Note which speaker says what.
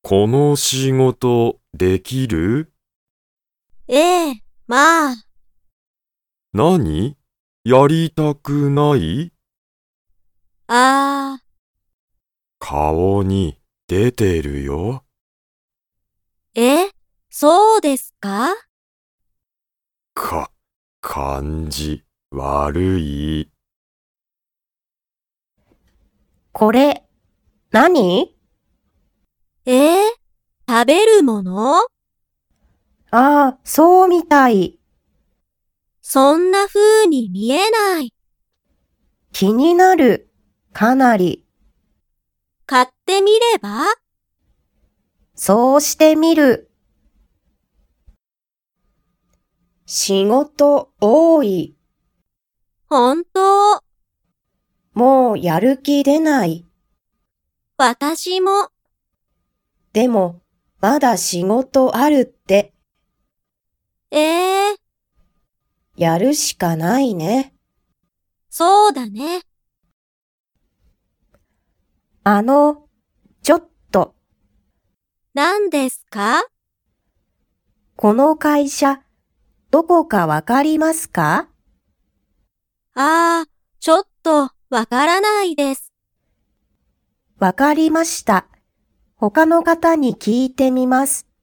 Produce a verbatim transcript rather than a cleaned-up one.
Speaker 1: この仕事できる？
Speaker 2: ええ、まあ。
Speaker 1: 何？やりたくない？
Speaker 2: ああ、
Speaker 1: 顔に出てるよ。
Speaker 2: え、そうですか？
Speaker 1: か、感じ悪い。
Speaker 3: これ、何？
Speaker 2: ええ、食べるもの？
Speaker 3: ああ、そうみたい。
Speaker 2: そんな風に見えない。
Speaker 3: 気になる。かなり。
Speaker 2: 買ってみれば？
Speaker 3: そうしてみる。仕事多い。
Speaker 2: 本当。
Speaker 3: もうやる気出ない。
Speaker 2: 私も。
Speaker 3: でも、まだ仕事あるって。
Speaker 2: ええ、
Speaker 3: やるしかないね。
Speaker 2: そうだね。
Speaker 3: あの、ちょっと、
Speaker 2: 何ですか？
Speaker 3: この会社、どこかわかりますか？
Speaker 2: ああ、ちょっとわからないです。
Speaker 3: わかりました。他の方に聞いてみます。